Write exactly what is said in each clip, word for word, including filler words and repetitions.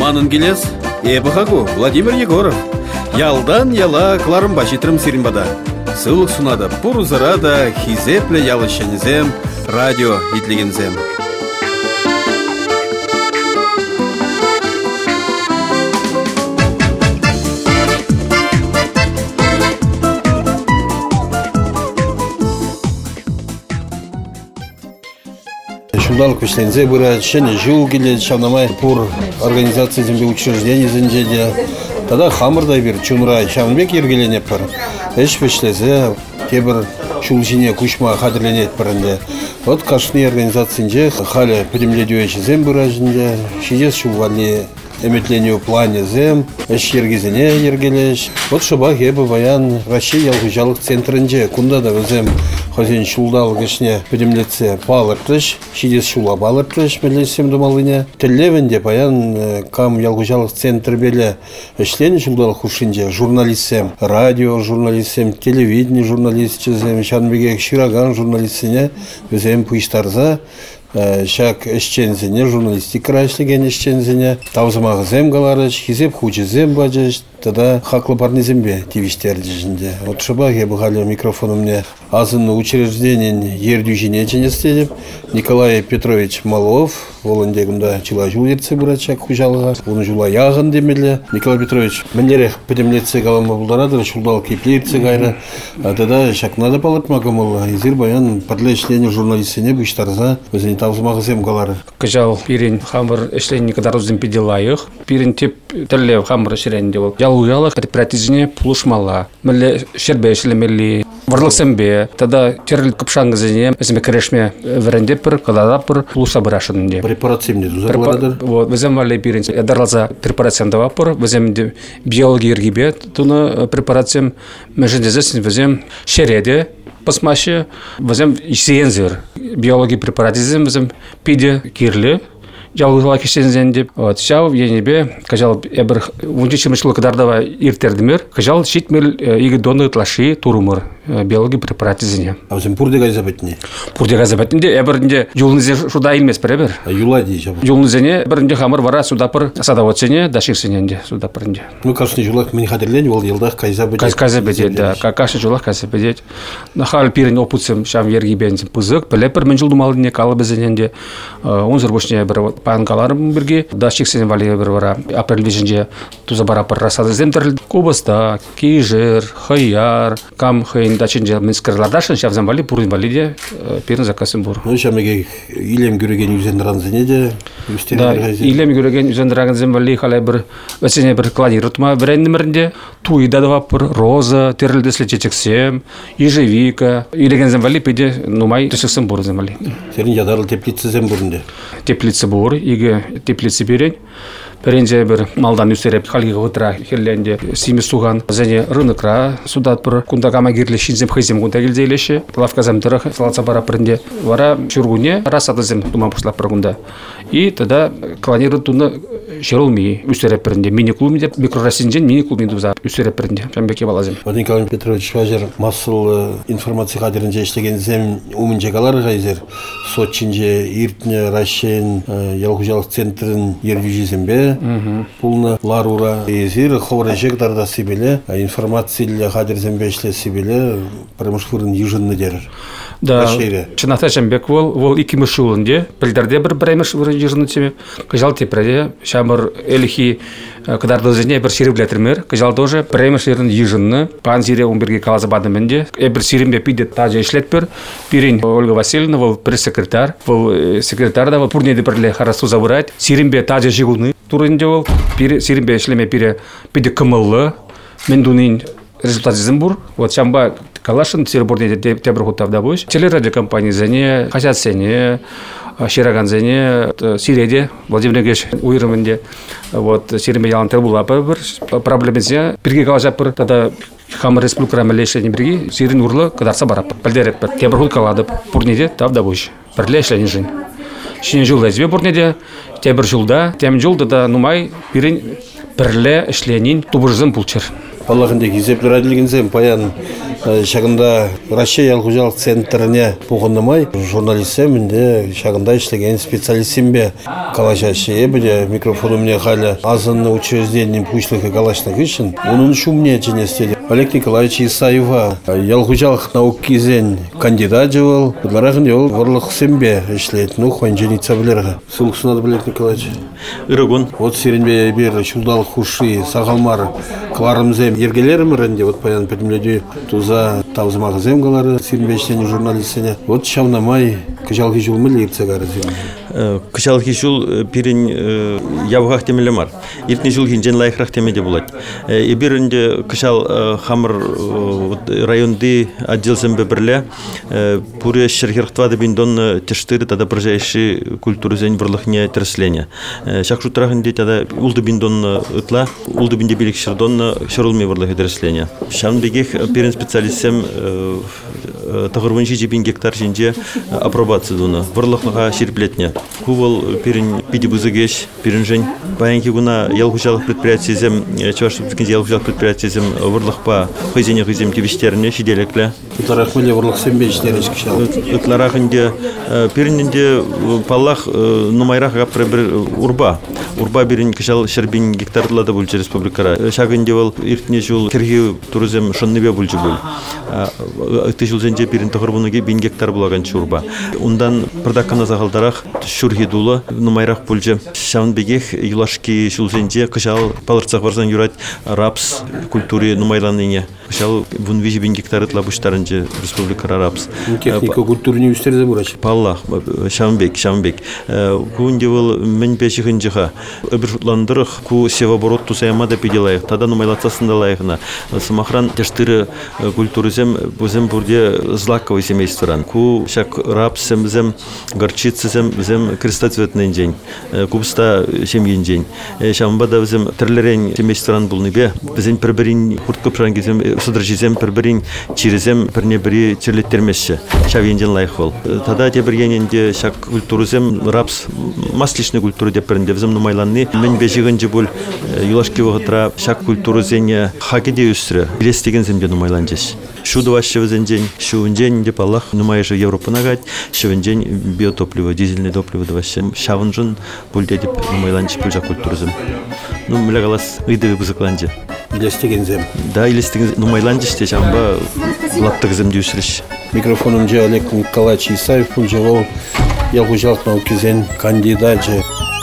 Манын келес, эбахагу Владимир Егоров. Ялдан яла кларым бачитрым сиринбада. Сылық сунада пурузарада хизепле ялышенізем, радио итлегензем. Шулдал кушлензе быра шене жыл келет шамнамай пур организация зембе учреждений зенжеде. Тогда хамырдай бир чунра шамбек ергеленеп бар. Эш бешлезе тебір шулжине кушма хадырленет барынде. Вот кашны организациянже халі предемледуеші зем быра жінде. Шидес шулвали эметлению плане зем, эш ергезене ергелеш. Вот шабах ебі баян Россия ялгужалық центрінде. Кунда да зем хозин шулдал гешне предемлеце палыртыш, шидес шула балыртыш мелесем думалыне. Телевенде баян кам ялгужалық центр беле эшлен шулдал хушинде журналистсем, радио журналистсем, телевидение журналистчезем, шанбеге шираган журналистсене зем пуйштарза. Шак эшчензене журналистика эшлеген эшчензене тавзымағы зем галарыш, хизеп хучы зем бажыш, тогда хаклы парны зембе тивиштер дежінде. Вот шабах я бухали микрофону мне азынны учрежденин ердюжине ченестедеп Николай Петрович Малов, волындегімда чила жул ерце бұрачак хужалыға, оны жула яғын демелі. Николай Петрович мінерек педемлетсе қаламы бұлдарады, шулдал кейпле ерце ғайры. Тогда шак надо палып мағымыл, изір баян падле эшлені журналистсене бұштарза өзіне тавзымағы зем галары. Кажал пирин хамыр эшлени кадар узым пиделайық, пирин теп терлев хамыр эшеренде бол. Ялуялық предприятизіне пулушмала, мүлі шербе эшлемели, варлықсембе, тогда терлі күпшаңызыне, өзіме керешме веренде пір, калада пір, пулуса бұрашынынде. Препарациямде дұзар барадыр? Вот, візем вали пирин, эдарлаза препарациямда вапыр, візем биологи ергебе, туны препарациям, межендезесін візем шереде, посмаще, візем исиензер, биологи препаратизм, візем пиде кирлі, жалғызыла кешензен деп. Вот, шау енебе, кажал, эбір вунчичимышлы кадардава иртердімер, кажал, шитмел игі доны тлаши турумыр биологи препаратизіне. А візем пурдега забетіне? Пурдега забетінде, әбірінде юлнызе шуда илмес бір әбір. Юла дей жабы? Юлнызене, бірінде хамыр вара судапыр садаватсене, даширсененде судапырынде. Ну, кашны жулақ мені қадірлен, ол елдақ кайза бедет. Кайза бедет, да. Кашны жулақ кайза бедет. Нахал пирин опутсем шам верги бензин пызық, білепір мен жылдумалыне калы бізененде. Онзыр бошне бір панкаларым бірге, даширсенен вали бір вара. Апрель вежінде туза барапыр расады земтерлі. Кубыста, кейжер, хаяр, кам хайн дачынже менскерлардашын шавзан вали, пурын вали де пирин заказым бұр. Ну, шамеге илем көреген юзендіранзыне де? Да, илем көреген юзендіранзын вали қалай бір өсене бір кладирутма бірендімірінде туйдадыва пыр, роза, терлдеслі чечексем, ежевика, илеген вали пейде нумай төсексім бұр вали. Серін жадарлы теплицы зем бұрынде? Теплицы бұр, игі теплицы берен. Перенже бір малдан үстереп халгиға ғытыра херленде сими суған. Зәне рынықра судат бір күндагама керлі шинзем хайзем күнда келдейлеші. Лавказам дырық салатса бара бірінде. Вара шүргуне расадызем думан пұшлап бір күнда. И тогда кланиры туны шерулмей үстереп бірінде. Мини-клубінде, микрорасинжен мини-клубінде ұза үстереп бірінде. Жамбеке балазем. Николай Петрович Важер масыл информация қадерінже іштеген зем умынже қалар ғайзер. Сотчинже, Иртне, Рашен, Ялғужалық центрін ервижезембе. Пулна ларура езир ховра жегдарда сибеле информациялы хадир зембешле сибеле промышленный южный дер. Да, чынақта Жамбек ол, ол екі мүшілінде, білдерде бір біраймыш вырын жырыны теме. Кажал тепреде, шамыр әліхи кадарды зене бір сирі білетірмер. Кажал тоже біраймыш ерін ежынны, пан зире он бірге қалазы бадымінде. Әбір сирімбе пиде тажа ішлет бір. Пирин Ольга Васильевна, ол пресс-секретар. Ол секретарда, ол пурнеді бірле харасу забырайд. Сирімбе тажа жығылны турында ол. Сирімбе ішлеме пире пиде кымылы. Мен дунин результат зізім бұр. Вот шамба Калашын Серборде тебір құттавда бойш. Телерадиокомпания зәне, қасят сәне, Шираган зәне, Сиреде, Владимир Геш уйрымында. Вот Сирімбе ялантыр бұлапы бір проблемезе. Бірге қалажап бір, тада Хамыр республика мәлешені бірге, Сирин ұрлы қыдарса барап. Білдеріп бір тебір құт қалады бұрнеде тавда бойш. Бірле әшләні жын. Шіне жылда әзбе бұрнеде, тебір жылда, тем жылда да нумай бірін бірле әшленін тубырзын пұлчыр. Балахынде кезеплер әділгензем паян шағында Россия ялғужалық центріне бұғынымай журналистсемінде шағында ішлеген специалистсем бе калашашы ебіде микрофонымне халі азынны учреждением пушлыхы калашны кышын. Оның шумне женестеді. Олег Николаевич Исаева ялғужалық наук кезен кандидат жывыл. Бұдларағын ел ғырлық сембе ішлет. Ну, хуан женица білерға. Сылық сынады Олег Николаевич? Ирагун. Вот сиренбе бер шулдал хуши сағалмар кларымзем ергелерім ренде. Вот паян пәдімледі туза тавзымағы земгалары сиренбештен журналистіне. Вот шавнамай кыжалғы жылмы лейпцегары земгалары. Кышалхи жул пирин явгах темелемар. Иртни жул хинжен лайхрах темеде булат. Ибиринде кышал хамыр районды отдел зембеберле пуре шерхерхтвады биндон тештыры тада прожайши культуры зень врлахне терсления. Шакшу трахынде тада улды биндон ытла, улды бинде билик шердон шерулми врлахе терсления. Шамдегих пирин специалистсем тагырвынши жибин гектар жинже апробация дуна. Врлахнаха ширплетне. Кувал пирин пиди бузыгеш, пирин жень. Баянки гуна ялгужалых предприятий зем, чуваш субтикинде ялгужалых предприятий зем врлахпа хызене хызем тивиштерне шиделекле. Утларах миле врлах сембечнереш кышал. Утларахынде пиринде паллах нумайрах гапре бир урба. Урба бирин кышал шербин гектарлада бульча республикара. Шагынде вал иртне жул кирги туризм шоннебе бульча буль. Ты жул зенде пирин тахырбунуге бин гектар булаган чурба. Ундан продаккана загалдарах шурхи дула нумайрах бульча. Шан бегех юлашки жул зенде кышал палырцах барзан юрать рапс культуре нумайланыне. Кышал вун вижи бин гектар тлабуштарынче республикара рапс. Техника культурни үстерде бурач. Паллах шамбек шамбек. Кунде вал мен пешихынжыха. Öbür şutlандырых ку севоборот тусаямада пиделайық. Тада нумайлатсасында лайықына. Самахран тештыры культурызем бузем бурде злаковый семействоран. Ку шак рапсем зем, горчицызем зем крестоцветный день. Кубста семьин день. Шамбада зем терлерен семействоран булныбе. Зем перберин хуртка прангизем судрачизем перберин чиризем пернебери чирлеттермеші. Шавенден лайық бол. Тада тебергененде шак культурызем рапс масличный культуры деперінде взем нумайланны. Мен бежигенже бул юлашки вагытра шак культуры зене хакеде үстрі. Билестеген земде нумайланжеш. Шуды ваще зендень, шуынжень деп Аллах нумайжы Европа нагать, шуынжень биотопливо, дизельное топливо ваще. Шавынжын бульде деп нумайланжеш бульжа культуры зем. Ну, мля галас ыйдывы бузыкланже. Илестеген зем. Да, илестеген нумайланжеш те жамба латтық земде үстреш. Микрофоном же Олег Николаевич Исаев пунжелов. Ялгужалық наукизен кандидат же.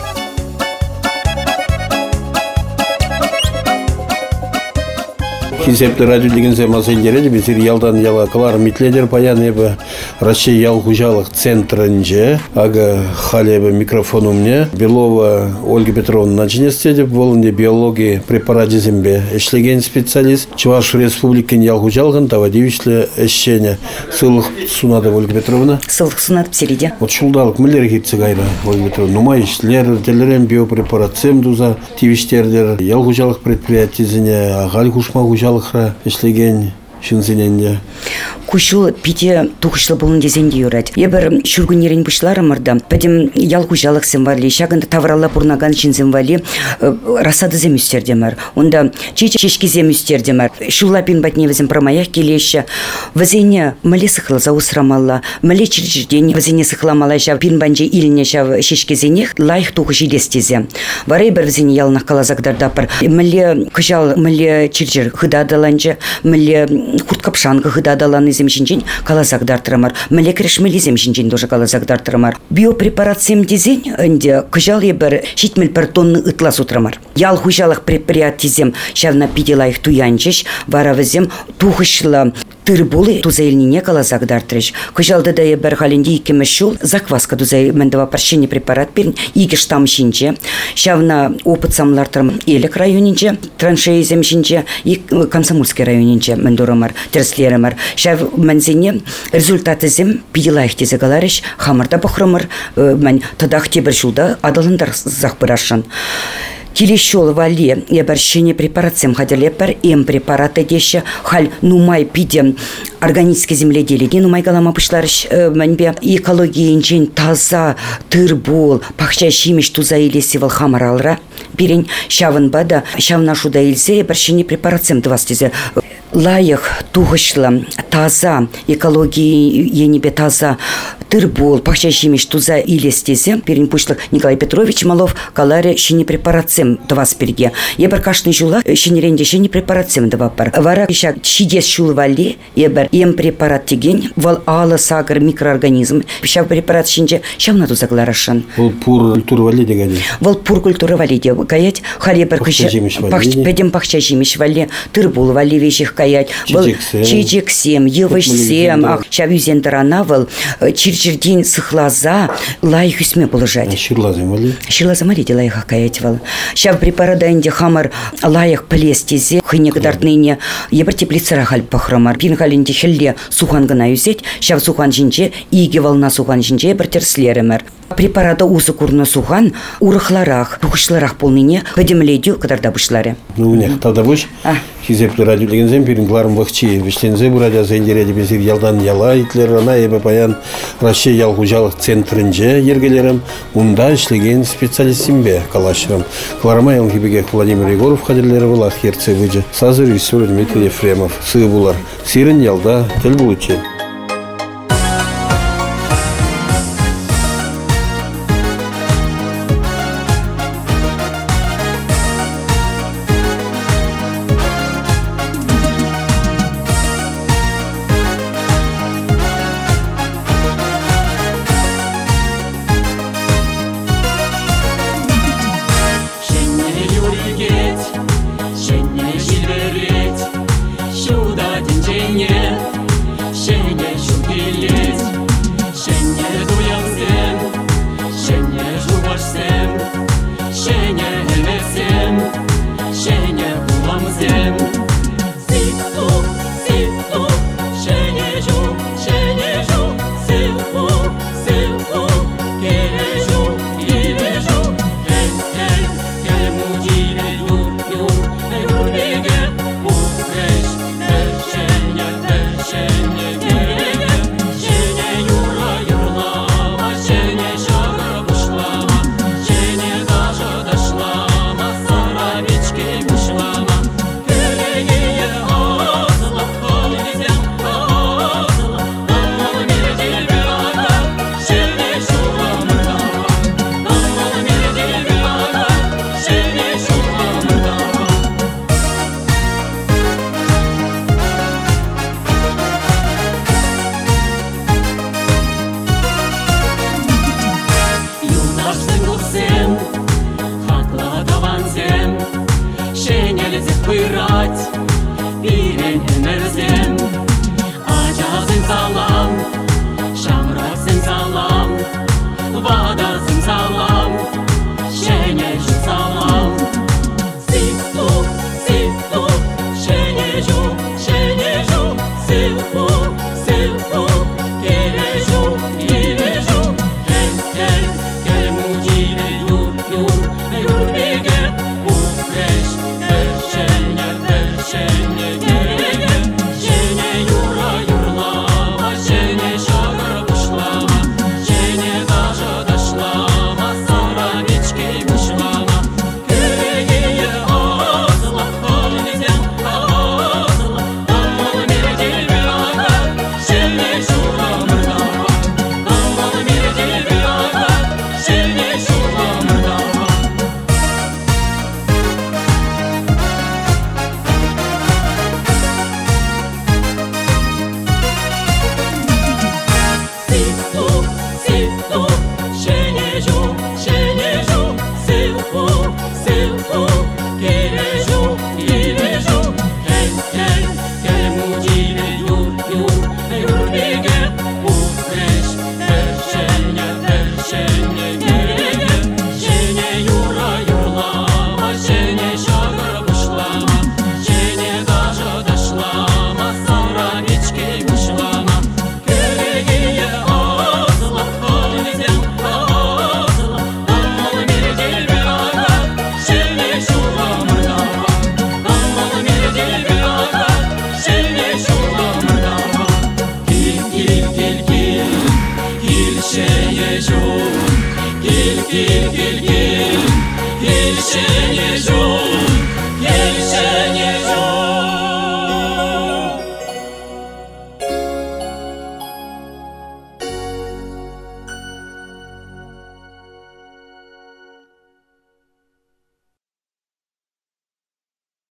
Хизепті радио деген земасын дереде, бізір ялдан яла калар митледер паян ебі Россия ялгужалық центрінже, ага халебі микрофонумне, Белова Ольга Петровна начинестеді, болынде биология препараты зембе, эшлеген специалист, Чуваш республикин ялгужалығын тавадивишлі эшчене. Сылық сунады Ольга Петровна? Сылық сунады пселеде. Вот шулдалық мүлер кетсі гайра, Ольга Петровна. Нумай ішлер, делерен биопрепарат семдуза, тивиштердер, ялгужалық предприятизіне, ағал кушма гужалық ишлеген шынзененде. Кушул пите тухышлы болын дезенде юрать. Ебір шүргінерін бұшлары мырда. Пәдім ялгужалық сымвали, шағында тавралла бұрнаган шынзенвали расады зем үстердемір. Онда чечешки зем үстердемір. Шулапин батневізім прамаях келеші. Вазене мәле сықылы заусрамалла. Мәле чіржден вазене сықыламалай шав пин банже иліне шав шешкезенех лайық тухышы дестезе. Варай бір вазене ялнақ калазагдардапыр. Мәле күжал мәле чіржір хыдадаланжы, мәле хурткапшанғы хыдадаланы земшинчен калазагдартырамар. Мәлекреш мәле земшинчен тоже калазагдартырамар. Биопрепарат семдезен önde кыжал ебір шитмел бір тонны ытла сутрамар. Ял хужалық предприятий зем шавна пиделайық туянчеш, варавызем тухышлы тыр болы тузайлине калазагдартырыш. Кыжалды да ебір халинде икемеш шул закваска тузай мәндава паршені препарат берін игі штам шинче. Шавна опыт самлартырым Елік районинче, траншеи земшинче и Комсомольский районинче мәндурамар, терслеремар. Шав мәнзене результаты зем пиделайық тезе галарыш, хамарда бұқырымыр, мән тадақ тебір шулда адалындар зақпырашын. Телешол вали ебарщине препарациям хадалепер эм препараты деші халь нумай пиде органический земледелие нумай галама пышларыш мәнбе экология инчен таза тыр бол пахча шимеш туза елесевал хамаралра пирень шавынба да шавна шуда илсе бір шене препарациям двас тезе. Лайық, туғышлы, таза, экологии енебе таза, тырбол, пахча жемеш туза илестезе, перен пушлық Николай Петрович Малов, каларе шене препарациям двас перге. Ебір кашны жула, шенеренде шене препарациям два пар. Вара шак шидес шулы вали, ебір ем препарат теген, вал алы сагыр микроорганизм, шак препарат шенже шавна туза гларашан. Вал пур культура вали дегали. Вал пур культура вали де, каять, хали ебір педем пахча жемеш вали, тырбол вали вещих каять, чечексем, евышсем, ах, шавюзен тарана вал, чирчирдин сыхлаза, лай хүсме положать. Ширлазым вали? Ширлазым вали де лайха каять вал. Шав препарадайнде хамар лайық плестезе, хыне кадартныне, ебір теплицара халь пахрамар, пин халинде хелле сухан гына юзет, шав сухан жинже, иге вална сухан жинже бір терслеремер. Препарата усы курны сухан, урыхларах, тухышларах полныне, кадемледю кадарда бұшлары. Ну, не, тогда бұш, хизеплі радио дегензем, перенгларым вақчи, вишлензе бұ радио зайндереде безір ялдан яла, итлер рана, ебі баян, Россия ялғужалық центрінже ергелерім, унда ішлеген специалистимбе калашырым. Кларама елгебеге Владимир Егоров қадерлері бұл ахерце выджи, сазыр режиссер Дмитрий Ефремов, сы бұлар, сирін ялда, тел бұлычен. Пирать, пирень энерзем, а жазын сала.